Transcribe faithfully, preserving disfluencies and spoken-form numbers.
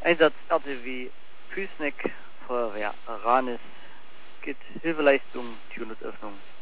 Einsatzorte wie Füßneck, Feuerwehr Ranis, G I T, Hilfeleistung, Tür- und Öffnung.